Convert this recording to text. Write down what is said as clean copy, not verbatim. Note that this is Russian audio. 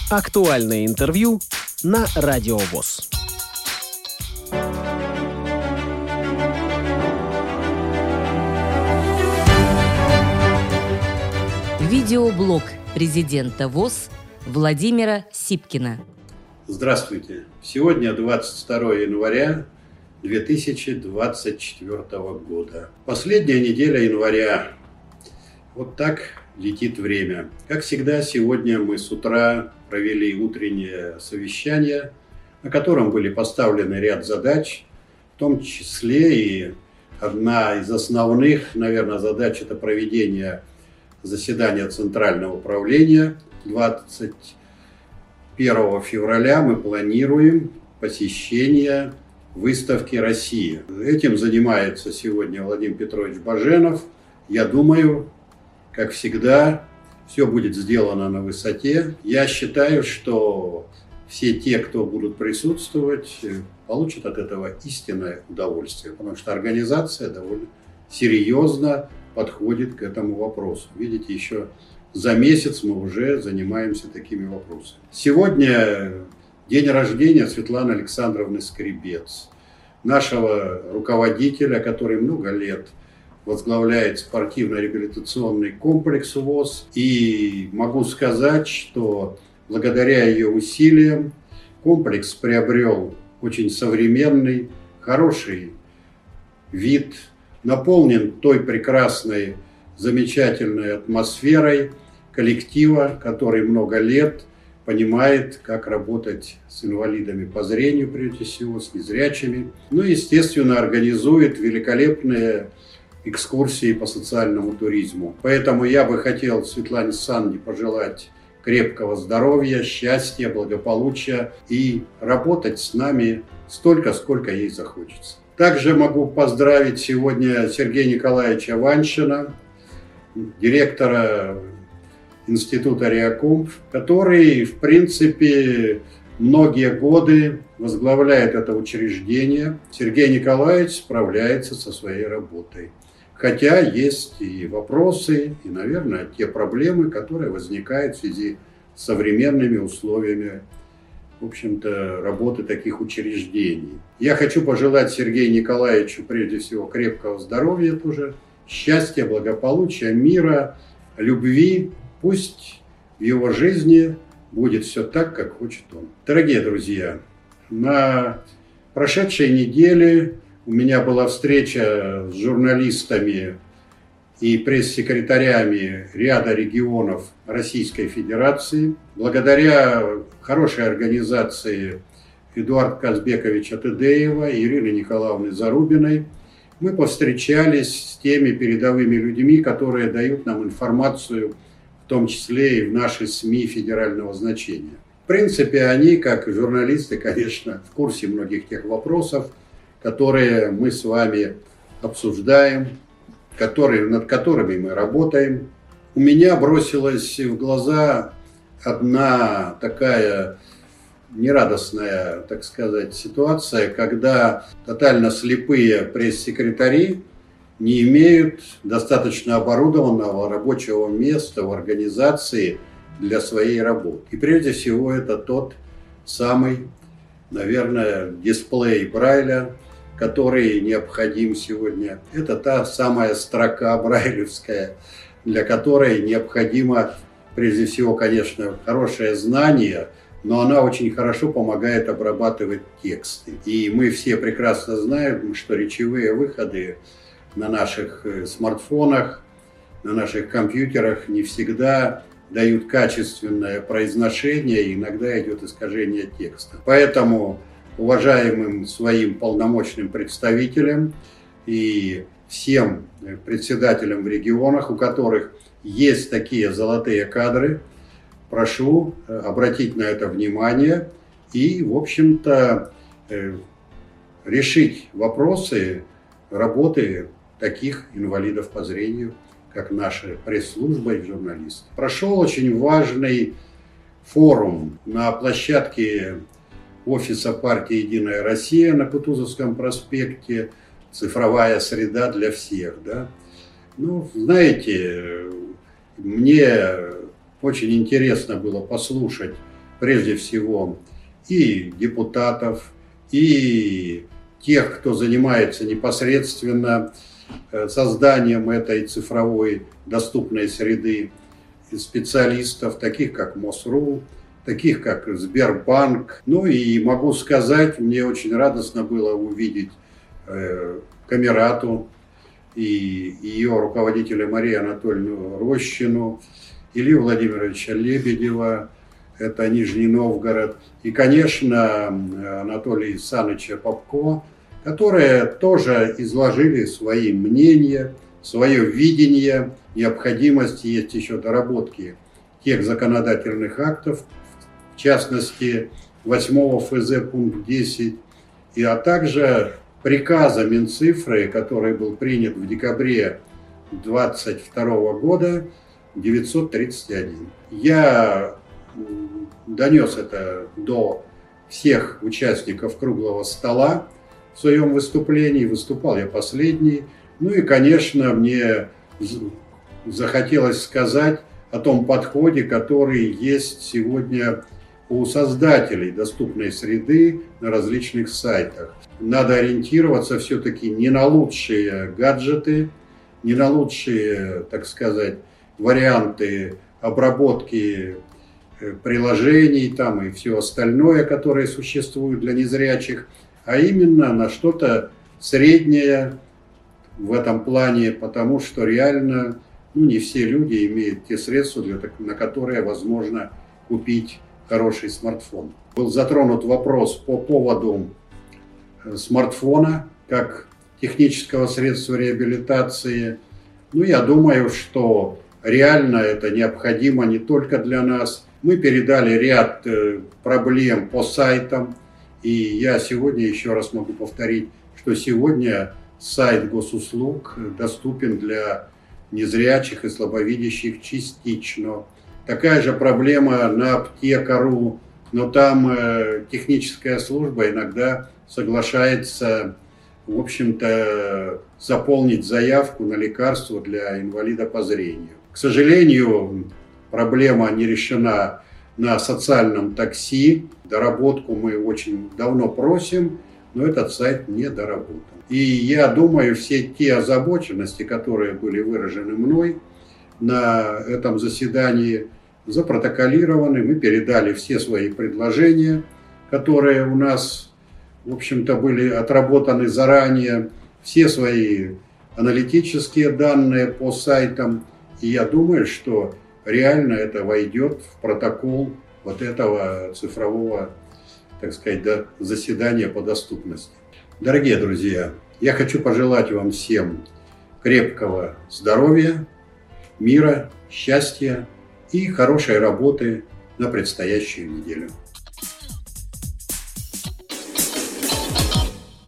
Актуальное интервью на Радио ВОС. Видеоблог президента ВОС Владимира Сипкина. Здравствуйте. Сегодня 22 января 2024 года. Последняя неделя января. Вот так летит время. Как всегда, сегодня мы с утра провели утреннее совещание, на котором были поставлены ряд задач, в том числе и одна из основных, наверное, задач – это проведение заседания Центрального управления. 21 февраля мы планируем посещение выставки России. Этим занимается сегодня Владимир Петрович Баженов. Я думаю, как всегда, все будет сделано на высоте. Я считаю, что все те, кто будут присутствовать, получат от этого истинное удовольствие, потому что организация довольно серьезно подходит к этому вопросу. Видите, еще за месяц мы уже занимаемся такими вопросами. Сегодня день рождения Светланы Александровны Скребец, нашего руководителя, который много лет возглавляет спортивно-реабилитационный комплекс ВОС. И могу сказать, что благодаря ее усилиям комплекс приобрел очень современный, хороший вид, наполнен той прекрасной, замечательной атмосферой коллектива, который много лет понимает, как работать с инвалидами по зрению, прежде всего, с незрячими. Ну и, естественно, организует великолепные экскурсии по социальному туризму. Поэтому я бы хотел Светлане Александровне пожелать крепкого здоровья, счастья, благополучия и работать с нами столько, сколько ей захочется. Также могу поздравить сегодня Сергея Николаевича Ваншина, директора Института Реакомп, который, в принципе, многие годы возглавляет это учреждение. Сергей Николаевич справляется со своей работой. Хотя есть и вопросы, и, наверное, те проблемы, которые возникают в связи с современными условиями, в общем-то, работы таких учреждений. Я хочу пожелать Сергею Николаевичу, прежде всего, крепкого здоровья тоже, счастья, благополучия, мира, любви. Пусть в его жизни будет все так, как хочет он. Дорогие друзья, на прошедшей неделе у меня была встреча с журналистами и пресс-секретарями ряда регионов Российской Федерации. Благодаря хорошей организации Эдуарда Казбековича Тедеева и Ирины Николаевны Зарубиной мы повстречались с теми передовыми людьми, которые дают нам информацию, в том числе и в наши СМИ федерального значения. В принципе, они, как журналисты, конечно, в курсе многих тех вопросов, которые мы с вами обсуждаем, над которыми мы работаем. У меня бросилась в глаза одна такая нерадостная, так сказать, ситуация, когда тотально слепые пресс-секретари не имеют достаточно оборудованного рабочего места в организации для своей работы. И прежде всего это тот самый, наверное, дисплей Брайля, который необходим сегодня. Это та самая строка брайлевская, для которой необходимо, прежде всего, конечно, хорошее знание, но она очень хорошо помогает обрабатывать тексты. И мы все прекрасно знаем, что речевые выходы на наших смартфонах, на наших компьютерах не всегда дают качественное произношение, и иногда идет искажение текста. Поэтому уважаемым своим полномочным представителям и всем председателям в регионах, у которых есть такие золотые кадры, прошу обратить на это внимание и, в общем-то, решить вопросы работы таких инвалидов по зрению, как наша пресс-служба и журналисты. Прошел очень важный форум на площадке офиса партии «Единая Россия» на Кутузовском проспекте «Цифровая среда для всех». Да? Ну, знаете, мне очень интересно было послушать прежде всего и депутатов, и тех, кто занимается непосредственно созданием этой цифровой доступной среды, и специалистов, таких как МОСРУ, таких как Сбербанк. Ну и могу сказать, мне очень радостно было увидеть Камерату и ее руководителя Марию Анатольевну Рощину, Илью Владимировича Лебедева, это Нижний Новгород, и, конечно, Анатолия Саныча Попко, которые тоже изложили свои мнения, свое видение, необходимость, есть еще доработки тех законодательных актов, в частности, 8 ФЗ пункт 10, а также приказа Минцифры, который был принят в декабре 2022 года, 931. Я донес это до всех участников круглого стола в своем выступлении. Выступал я последний. Ну и, конечно, мне захотелось сказать о том подходе, который есть сегодня у создателей доступной среды на различных сайтах. Надо ориентироваться все-таки не на лучшие гаджеты, не на лучшие, так сказать, варианты обработки приложений там и все остальное, которое существует для незрячих, а именно на что-то среднее в этом плане, потому что реально не все люди имеют те средства, на которые возможно купить хороший смартфон. Был затронут вопрос по поводу смартфона как технического средства реабилитации. Я думаю, что реально это необходимо не только для нас. Мы передали ряд проблем по сайтам, и я сегодня еще раз могу повторить, что сегодня сайт госуслуг доступен для незрячих и слабовидящих частично. Такая же проблема на аптека.ру, но там техническая служба иногда соглашается, в общем-то, заполнить заявку на лекарство для инвалида по зрению. К сожалению, проблема не решена на социальном такси. Доработку мы очень давно просим, но этот сайт не доработан. И я думаю, все те озабоченности, которые были выражены мной на этом заседании, запротоколированы. Мы передали все свои предложения, которые у нас, в общем-то, были отработаны заранее, все свои аналитические данные по сайтам. И я думаю, что реально это войдет в протокол вот этого цифрового, так сказать, заседания по доступности. Дорогие друзья, я хочу пожелать вам всем крепкого здоровья, мира, счастья и хорошей работы на предстоящую неделю.